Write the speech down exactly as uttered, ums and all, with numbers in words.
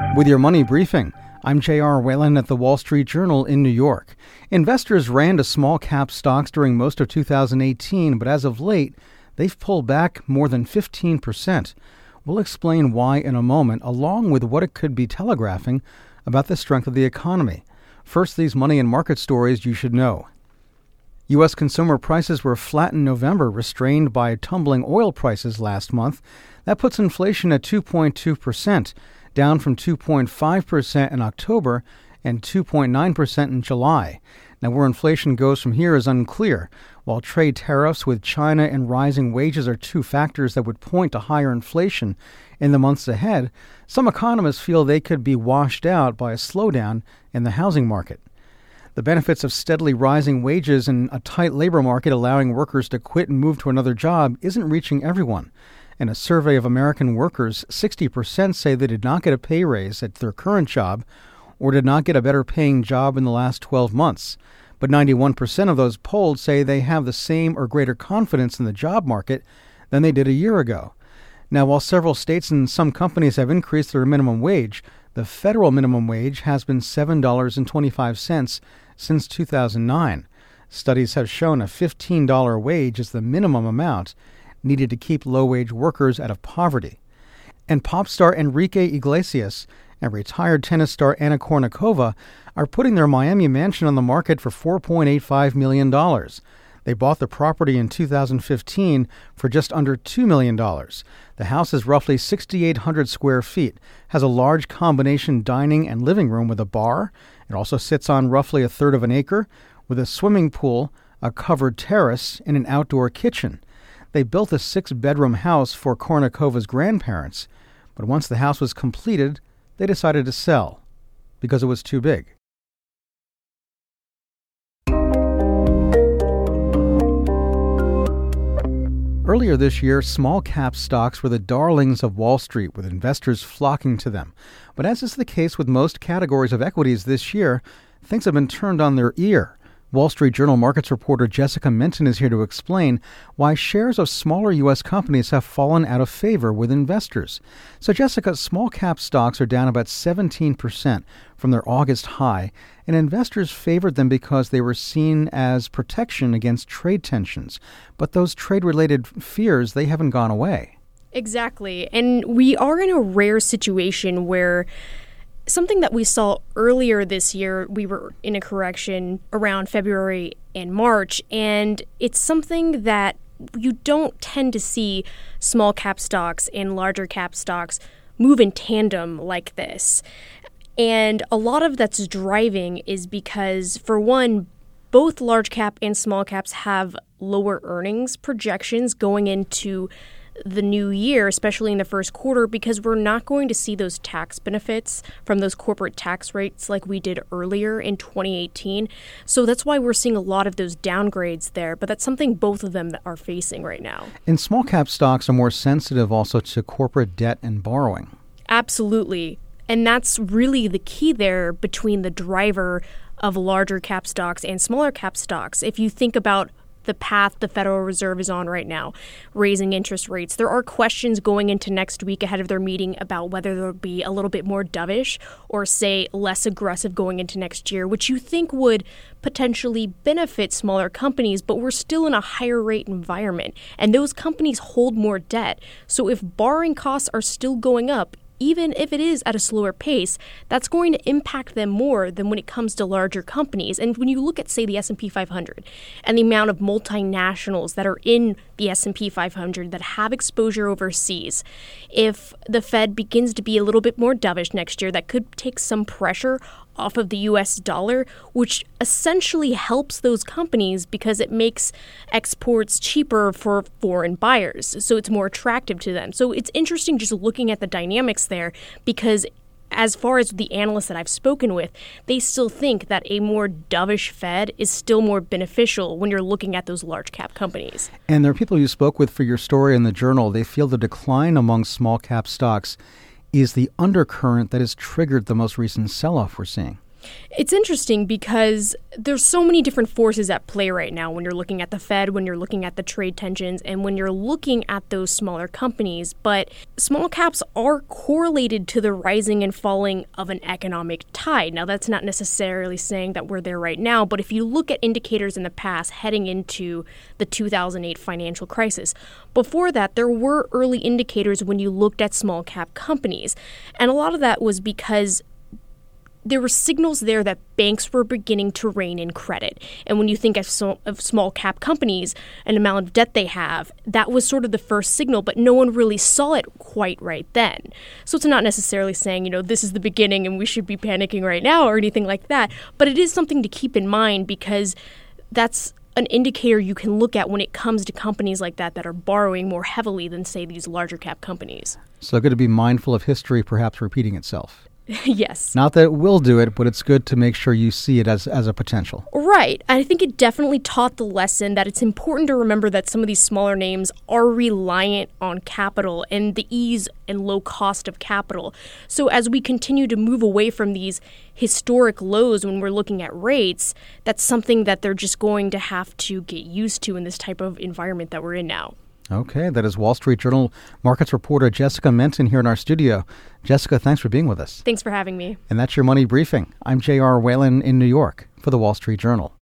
With your money briefing, I'm J R. Whalen at the Wall Street Journal in New York. Investors ran to small-cap stocks during most of two thousand eighteen, but as of late, they've pulled back more than fifteen percent. We'll explain why in a moment, along with what it could be telegraphing about the strength of the economy. First, these money and market stories you should know. U S consumer prices were flat in November, restrained by tumbling oil prices last month. That puts inflation at two point two percent, down from two point five percent in October and two point nine percent in July. Now, where inflation goes from here is unclear. While trade tariffs with China and rising wages are two factors that would point to higher inflation in the months ahead, some economists feel they could be washed out by a slowdown in the housing market. The benefits of steadily rising wages and a tight labor market allowing workers to quit and move to another job isn't reaching everyone. In a survey of American workers, sixty percent say they did not get a pay raise at their current job or did not get a better paying job in the last twelve months. But ninety-one percent of those polled say they have the same or greater confidence in the job market than they did a year ago. Now, while several states and some companies have increased their minimum wage, the federal minimum wage has been seven dollars and twenty-five cents since two thousand nine. Studies have shown a fifteen dollars wage is the minimum amount needed to keep low-wage workers out of poverty. And pop star Enrique Iglesias and retired tennis star Anna Kournikova are putting their Miami mansion on the market for four point eight five million dollars. They bought the property in two thousand fifteen for just under two million dollars. The house is roughly six thousand eight hundred square feet, has a large combination dining and living room with a bar. It also sits on roughly a third of an acre with a swimming pool, a covered terrace, and an outdoor kitchen. They built a six-bedroom house for Kournikova's grandparents, but once the house was completed, they decided to sell because it was too big. Earlier this year, small-cap stocks were the darlings of Wall Street, with investors flocking to them. But as is the case with most categories of equities this year, things have been turned on their ear. Wall Street Journal markets reporter Jessica Minton is here to explain why shares of smaller U S companies have fallen out of favor with investors. So, Jessica, small-cap stocks are down about seventeen percent from their August high, and investors favored them because they were seen as protection against trade tensions. But those trade-related fears, they haven't gone away. Exactly. And we are in a rare situation where something that we saw earlier this year, we were in a correction around February and March, and it's something that you don't tend to see small cap stocks and larger cap stocks move in tandem like this. And a lot of that's driving is because, for one, both large cap and small caps have lower earnings projections going into the new year, especially in the first quarter, because we're not going to see those tax benefits from those corporate tax rates like we did earlier in twenty eighteen. So that's why we're seeing a lot of those downgrades there. But that's something both of them are facing right now. And small cap stocks are more sensitive also to corporate debt and borrowing. Absolutely. And that's really the key there between the driver of larger cap stocks and smaller cap stocks. If you think about the path the Federal Reserve is on right now, raising interest rates, there are questions going into next week ahead of their meeting about whether they'll be a little bit more dovish or, say, less aggressive going into next year, which you think would potentially benefit smaller companies, but we're still in a higher rate environment, and those companies hold more debt. So if borrowing costs are still going up, even if it is at a slower pace, that's going to impact them more than when it comes to larger companies. And when you look at, say, the S and P five hundred and the amount of multinationals that are in the S and P five hundred that have exposure overseas, if the Fed begins to be a little bit more dovish next year, that could take some pressure off of the U S dollar, which essentially helps those companies because it makes exports cheaper for foreign buyers. So it's more attractive to them. So it's interesting just looking at the dynamics there, because as far as the analysts that I've spoken with, they still think that a more dovish Fed is still more beneficial when you're looking at those large cap companies. And there are people you spoke with for your story in the Journal. They feel the decline among small cap stocks is the undercurrent that has triggered the most recent sell-off we're seeing. It's interesting because there's so many different forces at play right now when you're looking at the Fed, when you're looking at the trade tensions, and when you're looking at those smaller companies. But small caps are correlated to the rising and falling of an economic tide. Now, that's not necessarily saying that we're there right now, but if you look at indicators in the past heading into the two thousand eight financial crisis, before that, there were early indicators when you looked at small cap companies. And a lot of that was because there were signals there that banks were beginning to rein in credit. And when you think of, so, of small cap companies and the amount of debt they have, that was sort of the first signal, but no one really saw it quite right then. So it's not necessarily saying, you know, this is the beginning and we should be panicking right now or anything like that. But it is something to keep in mind because that's an indicator you can look at when it comes to companies like that that are borrowing more heavily than, say, these larger cap companies. So good to be mindful of history perhaps repeating itself. Yes. Not that it will do it, but it's good to make sure you see it as, as a potential. Right. I think it definitely taught the lesson that it's important to remember that some of these smaller names are reliant on capital and the ease and low cost of capital. So as we continue to move away from these historic lows when we're looking at rates, that's something that they're just going to have to get used to in this type of environment that we're in now. Okay, that is Wall Street Journal markets reporter Jessica Menton here in our studio. Jessica, thanks for being with us. Thanks for having me. And that's your Money Briefing. I'm J R. Whalen in New York for the Wall Street Journal.